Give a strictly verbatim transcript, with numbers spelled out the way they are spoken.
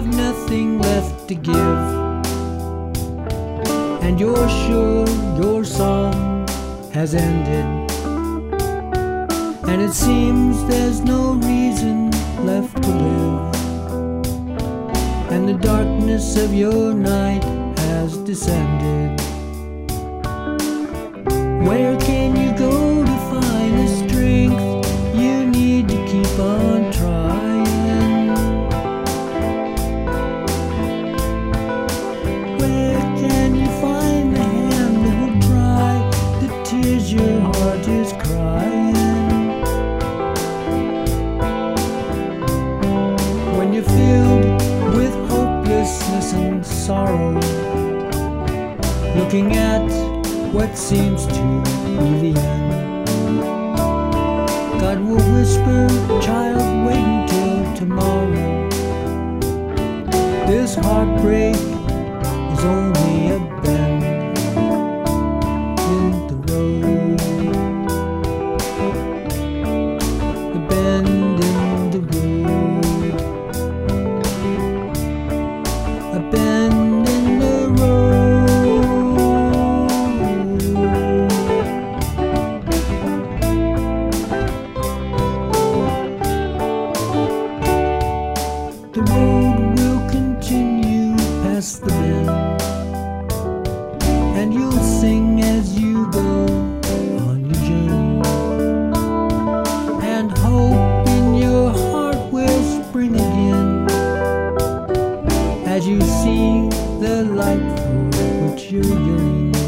have nothing left to give, and you're sure your song has ended, and it seems there's no reason left to live, and the darkness of your night has descended. Where can you go to find the strength you need to keep on trying? Where can you find the hand that will dry the tears your heart is crying? When you're filled with hopelessness and sorrow, looking at what seems to be the end, God will whisper, child, wait until tomorrow. This heartbreak is only a bend in the road, a bend in the road, a bend in the road. The road will continue past the bend, and you'll sing as you go on your journey, and hope in your heart will spring again as you see the light for which you're yearning.